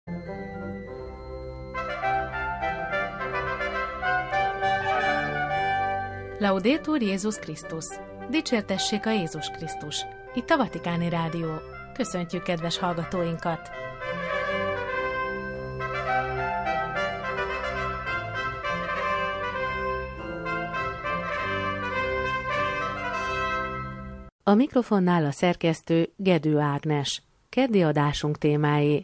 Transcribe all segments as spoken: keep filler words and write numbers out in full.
Laudetur Jézus Krisztus! Dicsértessék a Jézus Krisztus! Itt a Vatikáni Rádió. Köszöntjük kedves hallgatóinkat! A mikrofonnál a szerkesztő Gedő Ágnes. Keddi adásunk témái.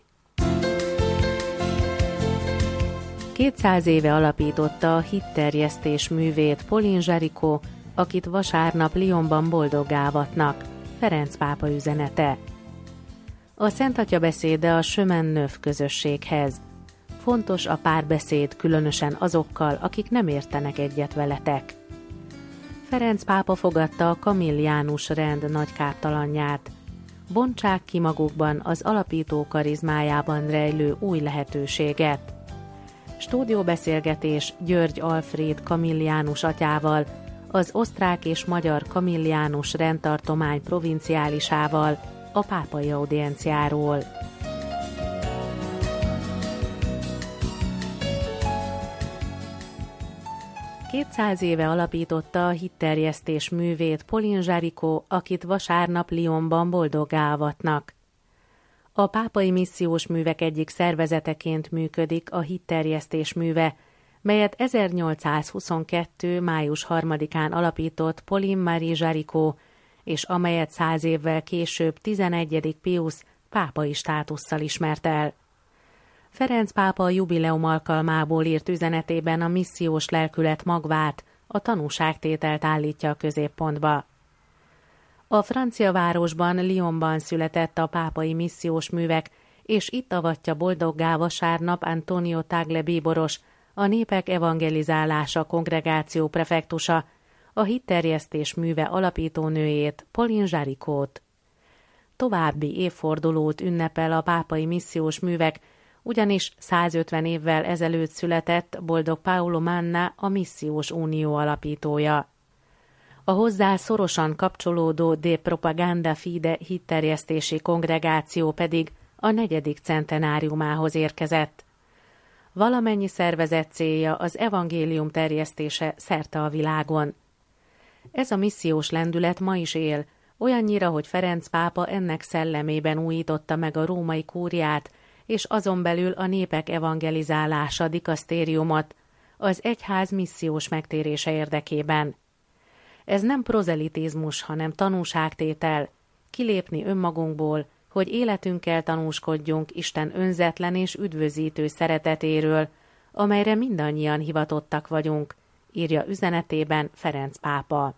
kétszáz éve alapította a hitterjesztés művét Pauline Jaricot, akit vasárnap Lyonban boldoggá avatnak. Ferenc pápa üzenete. A Szent Atya beszéde a Chemin Neuf közösséghez. Fontos a párbeszéd, különösen azokkal, akik nem értenek egyet veletek. Ferenc pápa fogadta a kamilliánus rend nagy kártalanját. Bontsák ki magukban az alapító karizmájában rejlő új lehetőséget. Stúdióbeszélgetés György Alfréd kamilliánus atyával, az osztrák és magyar kamilliánus rendtartomány provinciálisával a pápai audienciáról. kétszáz éve alapította a hitterjesztés művét Pauline Jaricot, akit vasárnap Lyonban boldoggá avatnak. A pápai missziós művek egyik szervezeteként működik a hitterjesztés műve, melyet ezernyolcszázhuszonkettő. május harmadikán alapított Pauline Marie Jaricot, és amelyet száz évvel később tizenegyedik Piusz pápai státusszal ismert el. Ferenc pápa a jubileum alkalmából írt üzenetében a missziós lelkület magvát, a tanúságtételt állítja a középpontba. A francia városban, Lyonban született a pápai missziós művek, és itt avatja boldoggá vasárnap Antonio Tagle bíboros, a Népek Evangelizálása kongregáció prefektusa, a hitterjesztés műve alapítónőjét, Pauline Jaricot. További évfordulót ünnepel a pápai missziós művek, ugyanis százötven évvel ezelőtt született Boldog Paolo Manna, a Missziós Unió alapítója. A hozzá szorosan kapcsolódó De Propaganda Fide hitterjesztési kongregáció pedig a negyedik centenáriumához érkezett. Valamennyi szervezet célja az evangélium terjesztése szerte a világon. Ez a missziós lendület ma is él, olyannyira, hogy Ferenc pápa ennek szellemében újította meg a római kúriát, és azon belül a Népek Evangelizálása dikasztériumot, az egyház missziós megtérése érdekében. Ez nem prozelitizmus, hanem tanúságtétel, kilépni önmagunkból, hogy életünkkel tanúskodjunk Isten önzetlen és üdvözítő szeretetéről, amelyre mindannyian hivatottak vagyunk, írja üzenetében Ferenc pápa.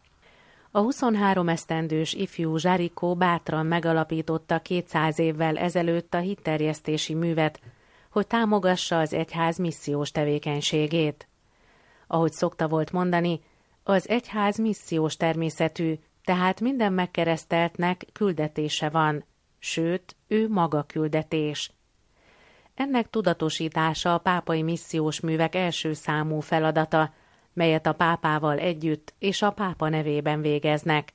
A huszonhárom esztendős ifjú Jaricot bátran megalapította kétszáz évvel ezelőtt a hitterjesztési művet, hogy támogassa az egyház missziós tevékenységét. Ahogy szokta volt mondani, az egyház missziós természetű, tehát minden megkereszteltnek küldetése van, sőt, ő maga küldetés. Ennek tudatosítása a pápai missziós művek első számú feladata, melyet a pápával együtt és a pápa nevében végeznek.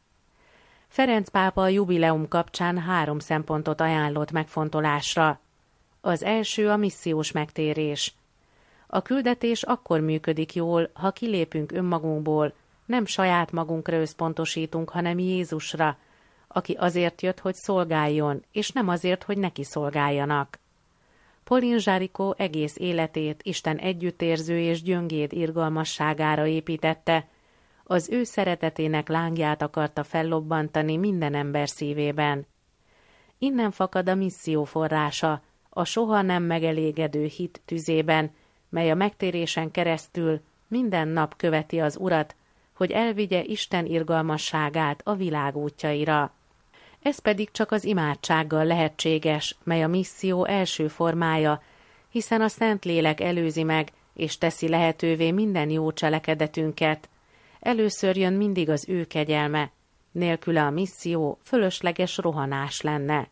Ferenc pápa a jubileum kapcsán három szempontot ajánlott megfontolásra. Az első a missziós megtérés. A küldetés akkor működik jól, ha kilépünk önmagunkból, nem saját magunkra összpontosítunk, hanem Jézusra, aki azért jött, hogy szolgáljon, és nem azért, hogy neki szolgáljanak. Pauline Jaricot egész életét Isten együttérző és gyöngéd irgalmasságára építette, az ő szeretetének lángját akarta fellobbantani minden ember szívében. Innen fakad a misszió forrása, a soha nem megelégedő hit tüzében, mely a megtérésen keresztül minden nap követi az Urat, hogy elvigye Isten irgalmasságát a világ útjaira. Ez pedig csak az imádsággal lehetséges, mely a misszió első formája, hiszen a Szentlélek előzi meg, és teszi lehetővé minden jó cselekedetünket. Először jön mindig az ő kegyelme, nélküle a misszió fölösleges rohanás lenne.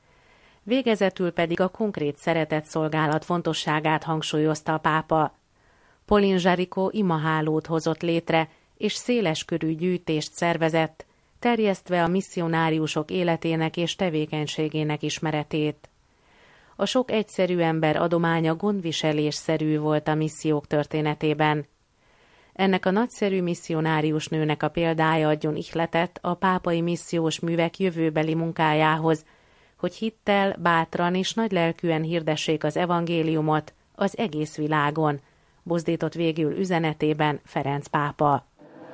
Végezetül pedig a konkrét szeretetszolgálat fontosságát hangsúlyozta a pápa. Pauline Jaricot imahálót hozott létre, és széleskörű gyűjtést szervezett, terjesztve a misszionáriusok életének és tevékenységének ismeretét. A sok egyszerű ember adománya gondviselésszerű volt a missziók történetében. Ennek a nagyszerű misszionárius nőnek a példája adjon ihletet a pápai missziós művek jövőbeli munkájához, hogy hittel, bátran és nagylelkűen hirdessék az evangéliumot az egész világon, buzdított végül üzenetében Ferenc pápa.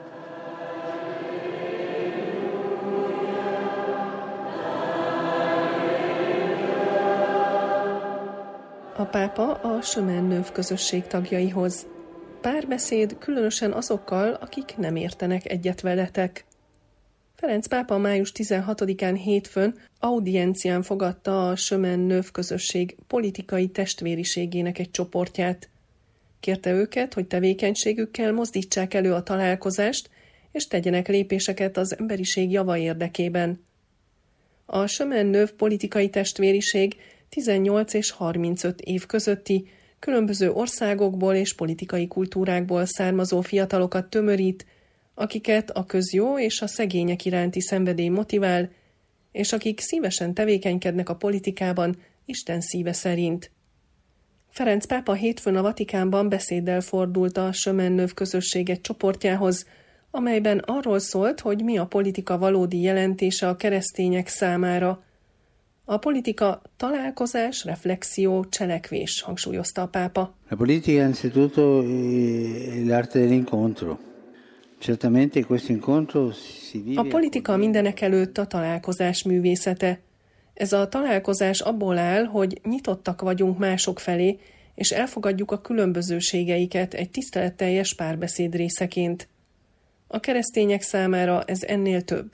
A pápa a Chemin Neuf közösség tagjaihoz. Párbeszéd különösen azokkal, akik nem értenek egyet veletek. Ferenc pápa május tizenhatodikán hétfőn audiencián fogadta a Chemin Neuf közösség politikai testvériségének egy csoportját. Kérte őket, hogy tevékenységükkel mozdítsák elő a találkozást, és tegyenek lépéseket az emberiség java érdekében. A Chemin Neuf politikai testvériség tizennyolc és harmincöt év közötti, különböző országokból és politikai kultúrákból származó fiatalokat tömörít, akiket a közjó és a szegények iránti szenvedély motivál, és akik szívesen tevékenykednek a politikában Isten szíve szerint. Ferenc pápa hétfőn a Vatikánban beszéddel fordult a Chemin Neuf közösség egy csoportjához, amelyben arról szólt, hogy mi a politika valódi jelentése a keresztények számára. A politika találkozás, reflexió, cselekvés, hangsúlyozta a pápa. La politica innanzitutto è l'arte dell'incontro. Certamente questo incontro si vive. A politika mindenek előtt a találkozás művészete. Ez a találkozás abból áll, hogy nyitottak vagyunk mások felé, és elfogadjuk a különbözőségeiket egy tiszteletteljes párbeszéd részeként. A keresztények számára ez ennél több.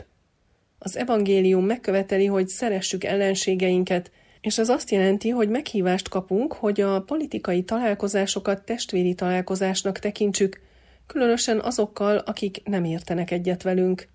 Az evangélium megköveteli, hogy szeressük ellenségeinket, és ez azt jelenti, hogy meghívást kapunk, hogy a politikai találkozásokat testvéri találkozásnak tekintsük, különösen azokkal, akik nem értenek egyet velünk.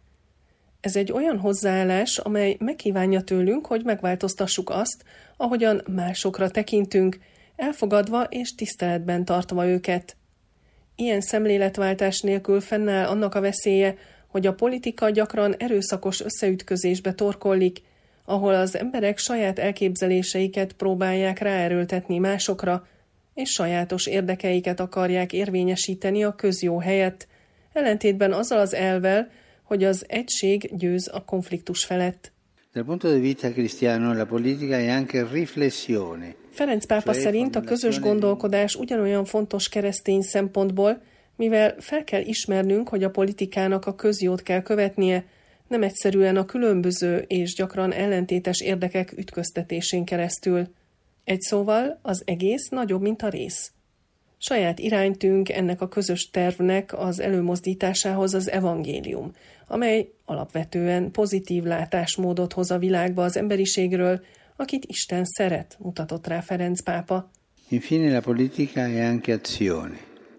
Ez egy olyan hozzáállás, amely megkívánja tőlünk, hogy megváltoztassuk azt, ahogyan másokra tekintünk, elfogadva és tiszteletben tartva őket. Ilyen szemléletváltás nélkül fennáll annak a veszélye, hogy a politika gyakran erőszakos összeütközésbe torkollik, ahol az emberek saját elképzeléseiket próbálják ráerőltetni másokra, és sajátos érdekeiket akarják érvényesíteni a közjó helyett, ellentétben azzal az elvvel, hogy az egység győz a konfliktus felett. Dal punto di vista cristiano, la politica è anche riflessione. Ferenc pápa szerint a közös gondolkodás ugyanolyan fontos keresztény szempontból, mivel fel kell ismernünk, hogy a politikának a közjót kell követnie, nem egyszerűen a különböző és gyakran ellentétes érdekek ütköztetésén keresztül. Egy szóval az egész nagyobb, mint a rész. Saját iránytűnk ennek a közös tervnek az előmozdításához az evangélium, amely alapvetően pozitív látásmódot hoz a világba az emberiségről, akit Isten szeret, mutatott rá Ferenc pápa. Infine la politica è anche azione.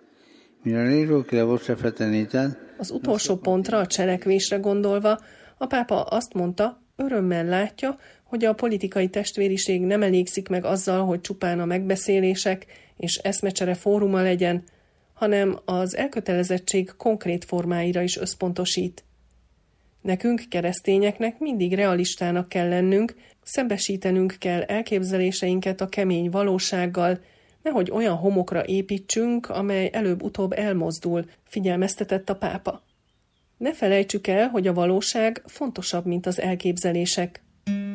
Mi rallegro che la vostra fraternità. Az utolsó pontra, a cselekvésre gondolva, a pápa azt mondta, örömmel látja, hogy a politikai testvériség nem elégszik meg azzal, hogy csupán a megbeszélések és eszmecsere fóruma legyen, hanem az elkötelezettség konkrét formáira is összpontosít. Nekünk, keresztényeknek mindig realistának kell lennünk, szembesítenünk kell elképzeléseinket a kemény valósággal, nehogy olyan homokra építsünk, amely előbb-utóbb elmozdul, figyelmeztetett a pápa. Ne felejtsük el, hogy a valóság fontosabb, mint az elképzelések.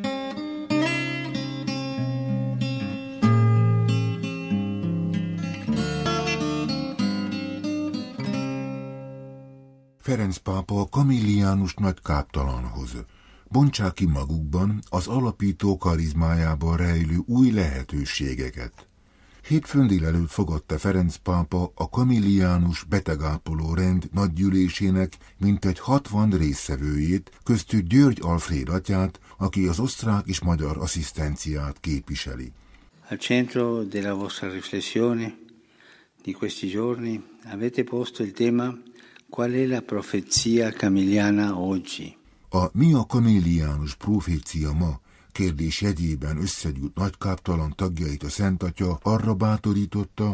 Ferenc pápa a Camillianus nagy káptalanhoz. Bontsák ki magukban az alapító karizmájában rejlő új lehetőségeket. Hétfőn délelőtt fogadta Ferenc pápa a Camillianus betegápoló rend nagygyűlésének mintegy hatvan résztvevőjét, köztük György Alfréd atyát, aki az osztrák és magyar asszisztenciát képviseli. Al centro della vostra riflessione di questi giorni avete posto il tema qual è la profezia camilliana oggi. A mi a Camillianus profécia ma kérdés jegyében összegyűlt nagykáptalan tagjait a Szent Atya arra bátorította,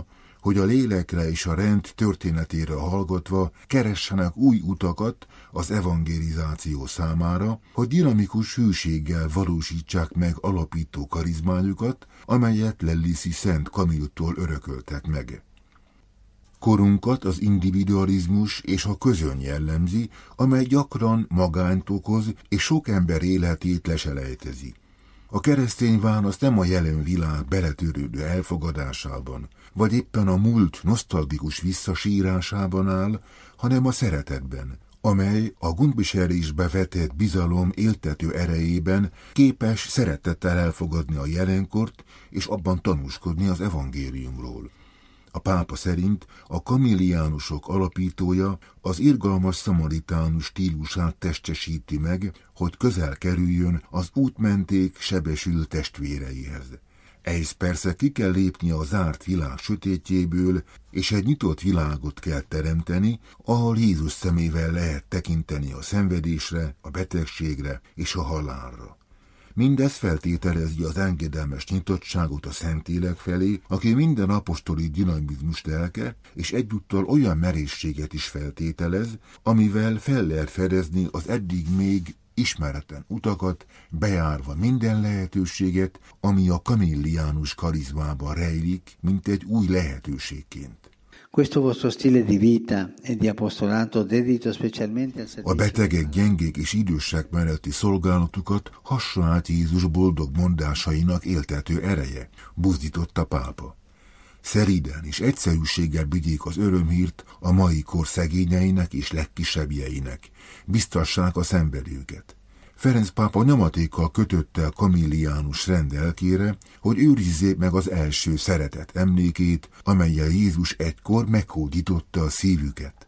hogy a lélekre és a rend történetére hallgatva keressenek új utakat az evangelizáció számára, hogy dinamikus hűséggel valósítsák meg alapító karizmájukat, amelyet Lelliszi Szent Kamilltól örököltek meg. Korunkat az individualizmus és a közön jellemzi, amely gyakran magányt okoz és sok ember életét leselejtezi. A keresztény válasz nem a jelen világ beletörődő elfogadásában, vagy éppen a múlt nosztalgikus visszasírásában áll, hanem a szeretetben, amely a gondviselésbe vetett bizalom éltető erejében képes szeretettel elfogadni a jelenkort és abban tanúskodni az evangéliumról. A pápa szerint a kamilliánusok alapítója az irgalmas szamaritánus stílusát testesíti meg, hogy közel kerüljön az útmenték sebesült testvéreihez. Ehhez persze ki kell lépni a zárt világ sötétjéből, és egy nyitott világot kell teremteni, ahol Jézus szemével lehet tekinteni a szenvedésre, a betegségre és a halálra. Mindez feltételezi az engedelmes nyitottságot a Szentlélek felé, aki minden apostoli dinamizmus lelke, és egyúttal olyan merészséget is feltételez, amivel fel lehet fedezni az eddig még ismeretlen utakat, bejárva minden lehetőséget, ami a kamilliánus karizmában rejlik, mint egy új lehetőségként. A betegek, gyengék és idősek melletti szolgálatukat hasonlít Jézus boldog mondásainak éltető ereje, buzdított a pápa. Szeríden és egyszerűséggel vigyék az örömhírt a mai kor szegényeinek és legkisebbjeinek, biztassák a szenvedőket. Ferenc pápa nyomatékkal kötötte a kamilliánus rend elkére, hogy őrizzék meg az első szeretet emlékét, amellyel Jézus egykor meghódította a szívüket.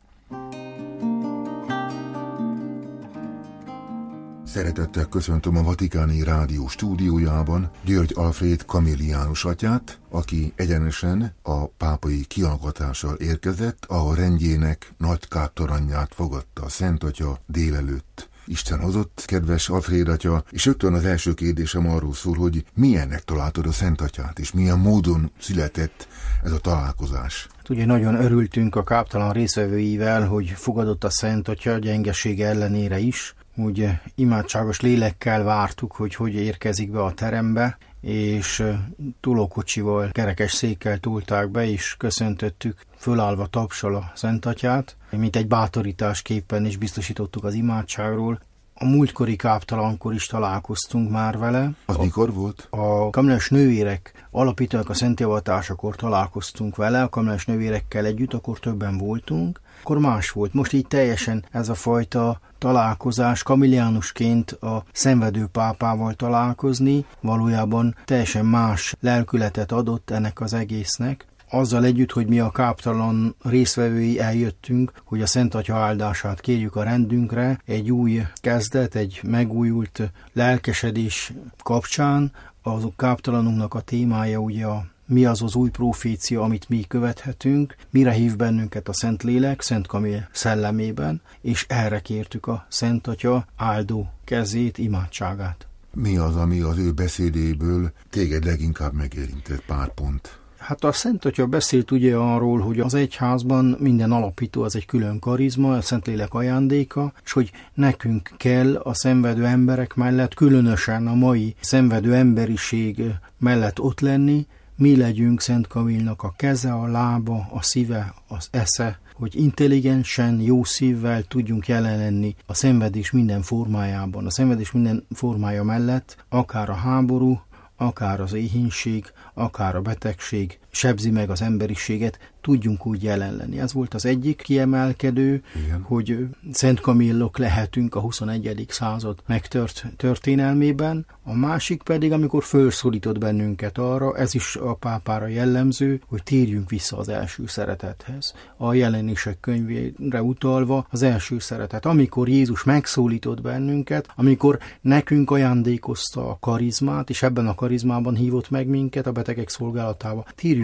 Szeretettel köszöntöm a Vatikáni Rádió stúdiójában György Alfréd kamilliánus atyát, aki egyenesen a pápai kihallgatással érkezett, ahol rendjének nagy káptalanját fogadta a Szent Atya délelőtt. Isten hozott, kedves Alfréd atya, és rögtön az első kérdésem arról szól, hogy milyennek találtad a Szent Atyát, és milyen módon született ez a találkozás. Hát ugye nagyon örültünk a káptalan részvevőivel, hogy fogadott a Szent Atya gyengesége ellenére is. Úgy imádságos lélekkel vártuk, hogy hogy érkezik be a terembe, és tolókocsival, kerekes székkel túlták be, és köszöntöttük, fölállva tapsal a Szent Atyát, mint egy bátorításképpen is biztosítottuk az imádságról. A múltkori káptalankor is találkoztunk már vele. Az a, mikor volt? A kamilliánus nővérek alapítónak a szenthivatásakor találkoztunk vele, a kamilliánus nővérekkel együtt, akkor többen voltunk. Akkor más volt. Most így teljesen ez a fajta találkozás, kamilliánusként a szenvedő pápával találkozni, valójában teljesen más lelkületet adott ennek az egésznek. Azzal együtt, hogy mi a káptalan részvevői eljöttünk, hogy a Szent Atya áldását kérjük a rendünkre, egy új kezdet, egy megújult lelkesedés kapcsán, az káptalanunknak a témája ugye a mi az az új profécia, amit mi követhetünk, mire hív bennünket a Szentlélek, Szent Kamill szellemében, és erre kértük a Szent Atya áldó kezét, imádságát. Mi az, ami az ő beszédéből téged leginkább megérintett, pár pont? Hát a Szent Atya beszélt ugye arról, hogy az egyházban minden alapító az egy külön karizma, a Szentlélek ajándéka, és hogy nekünk kell a szenvedő emberek mellett, különösen a mai szenvedő emberiség mellett ott lenni, mi legyünk Szent Kamillnak a keze, a lába, a szíve, az esze, hogy intelligensen, jó szívvel tudjunk jelen lenni a szenvedés minden formájában. A szenvedés minden formája mellett, akár a háború, akár az éhínség, akár a betegség sebzi meg az emberiséget, tudjunk úgy jelen lenni. Ez volt az egyik kiemelkedő, igen, hogy Szent Kamillok lehetünk a huszonegyedik század megtört történelmében. A másik pedig, amikor felszólított bennünket arra, ez is a pápára jellemző, hogy térjünk vissza az első szeretethez. A Jelenések könyvére utalva az első szeretet. Amikor Jézus megszólított bennünket, amikor nekünk ajándékozta a karizmát, és ebben a karizmában hívott meg minket a betegek szolgálatába, térjünk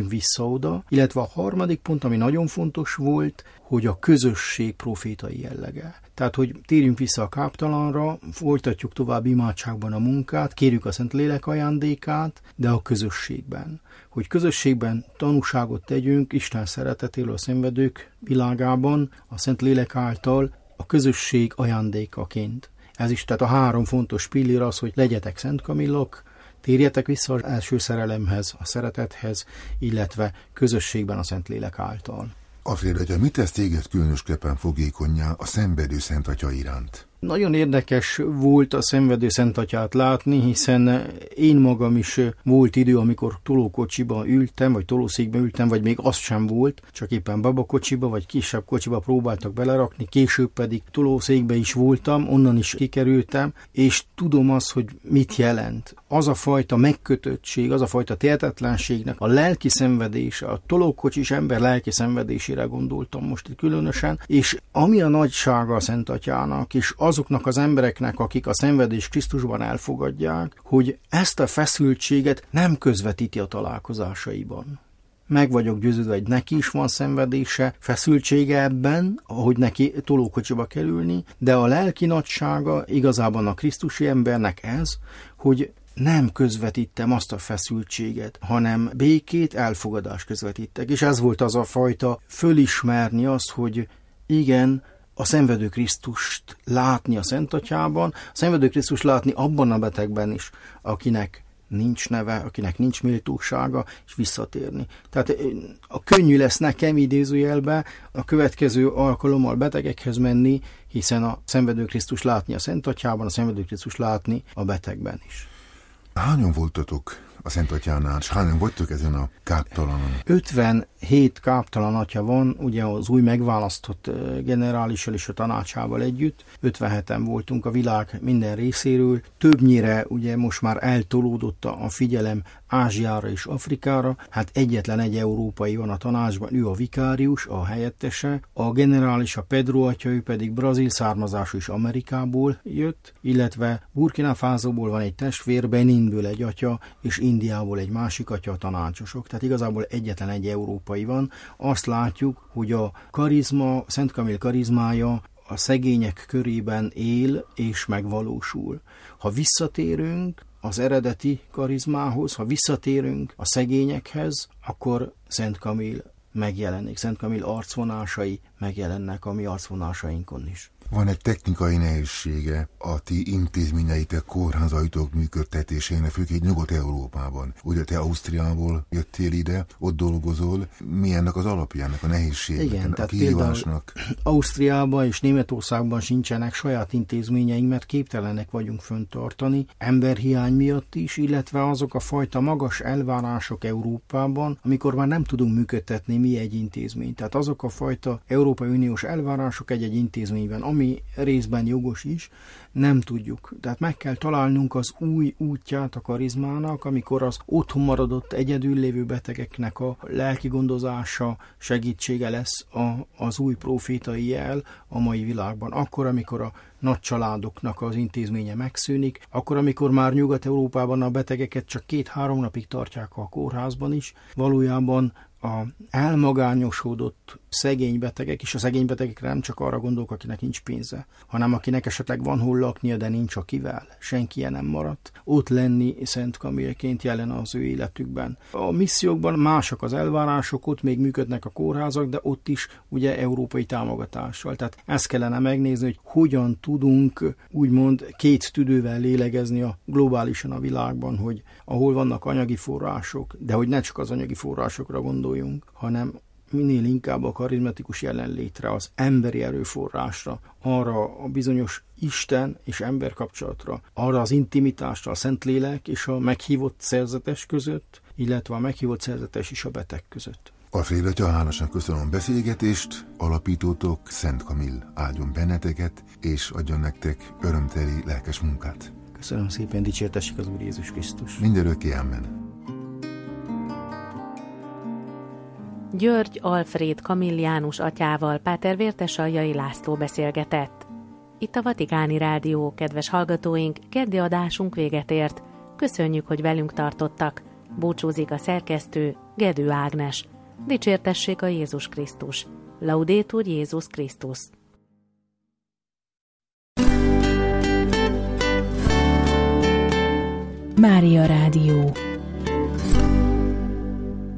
térjünk vissza oda, illetve a harmadik pont, ami nagyon fontos volt, hogy a közösség profétai jellege. Tehát, hogy térjünk vissza a káptalanra, folytatjuk tovább imádságban a munkát, kérjük a Szentlélek ajándékát, de a közösségben. Hogy közösségben tanúságot tegyünk Isten szeretetéről a szenvedők világában, a Szentlélek által a közösség ajándékaként. Ez is, tehát a három fontos pillér az, hogy legyetek Szent Kamillok, térjetek vissza az első szerelemhez, a szeretethez, illetve közösségben a Szentlélek által. Alfred atya, mit tesz téged különösképpen fogékonnyá a szenvedő Szent Atya iránt? Nagyon érdekes volt a szenvedő Szent Atyát látni, hiszen én magam is volt idő, amikor tolókocsiba ültem, vagy tolószékbe ültem, vagy még az sem volt, csak éppen babakocsiba, vagy kisebb kocsiba próbáltak belerakni, később pedig tolószékbe is voltam, onnan is kikerültem, és tudom azt, hogy mit jelent. Az a fajta megkötöttség, az a fajta tehetetlenségnek a lelki szenvedése, a tolókocsis ember lelki szenvedésére gondoltam most itt különösen, és ami a nagysága a Szent Atyának, és azoknak az embereknek, akik a szenvedést Krisztusban elfogadják, hogy ezt a feszültséget nem közvetíti a találkozásaiban. Meg vagyok győződve, hogy neki is van szenvedése, feszültsége ebben, ahogy neki tolókocsiba kerülni, de a lelki nagysága igazában a krisztusi embernek ez, hogy nem közvetítem azt a feszültséget, hanem békét, elfogadást közvetítek. És ez volt az a fajta fölismerni azt, hogy igen, a szenvedő Krisztust látni a Szent Atyában, a szenvedő Krisztust látni abban a betegben is, akinek nincs neve, akinek nincs méltósága, és visszatérni. Tehát a könnyű lesz nekem idézőjelbe a következő alkalommal betegekhez menni, hiszen a szenvedő Krisztust látni a Szent Atyában, a szenvedő Krisztust látni a betegben is. Hányan voltatok a Szent Atyánál, és hányan vagytok ezen a káptalanon? ötvenhét káptalan atya van, ugye az új megválasztott generálissal és a tanácsával együtt. ötvenheten voltunk a világ minden részéről. Többnyire ugye most már eltolódott a figyelem Ázsiára és Afrikára. Hát egyetlen egy európai van a tanácsban, ő a vikárius, a helyettese. A generális, a Pedro atya, ő pedig brazil származású és Amerikából jött, illetve Burkina Fasóból van egy testvér, Beninből egy atya, és Indiából egy másik atya, a tanácsosok. Tehát igazából egyetlen egy európai van. Azt látjuk, hogy a karizma, Szent Kamill karizmája a szegények körében él és megvalósul. Ha visszatérünk az eredeti karizmához, ha visszatérünk a szegényekhez, akkor Szent Kamill megjelenik. Szent Kamill arcvonásai megjelennek a mi arcvonásainkon is. Van egy technikai nehézsége a ti intézményeitek, kórházaitok működtetésének, főként Nyugat-Európában. Ugye te Ausztriából jöttél ide, ott dolgozol. Mi ennek az alapjának, a nehézségnek, Igen, a kihívásnak? Ausztriában és Németországban sincsenek saját intézményeink, mert képtelenek vagyunk föntartani, emberhiány miatt is, illetve azok a fajta magas elvárások Európában, amikor már nem tudunk működtetni mi egy intézményt. Tehát azok a fajta Európai Uniós elvárások egy-egy intézményben, ami részben jogos is, nem tudjuk. Tehát meg kell találnunk az új útját a karizmának, amikor az otthon maradott egyedül lévő betegeknek a lelki gondozása, segítsége lesz a, az új profétai jel a mai világban. Akkor, amikor a nagy családoknak az intézménye megszűnik, akkor, amikor már Nyugat-Európában a betegeket csak két-három napig tartják a kórházban is, valójában a elmagányosodott szegény betegek, és a szegény betegekre nem csak arra gondolok, akinek nincs pénze, hanem akinek esetleg van hol laknia, de nincs akivel, senki nem maradt, ott lenni Szent Kamillként jelen az ő életükben. A missziókban mások az elvárások, ott még működnek a kórházak, de ott is ugye európai támogatással. Tehát ezt kellene megnézni, hogy hogyan tudunk úgymond két tüdővel lélegezni a globálisan a világban, hogy ahol vannak anyagi források, de hogy ne csak az anyagi forrásokra gondoljunk, hanem minél inkább a karizmatikus jelenlétre, az emberi erőforrásra, arra a bizonyos Isten és ember kapcsolatra, arra az intimitásra, a Szentlélek és a meghívott szerzetes között, illetve a meghívott szerzetes és a beteg között. Alfred atya, hálásan köszönöm a beszélgetést, alapítótok Szent Kamill áldjon benneteket, és adjon nektek örömteli lelkes munkát. Köszönöm szépen, dicsértessék az Úr Jézus Krisztus. Mindörökké, amen. György Alfred Kamill János atyával Páter Vértesaljai László beszélgetett. Itt a Vatikáni Rádió, kedves hallgatóink, keddi adásunk véget ért. Köszönjük, hogy velünk tartottak. Búcsúzik a szerkesztő, Gedő Ágnes. Dicsértessék a Jézus Krisztus. Laudétur Jézus Krisztus. Mária Rádió.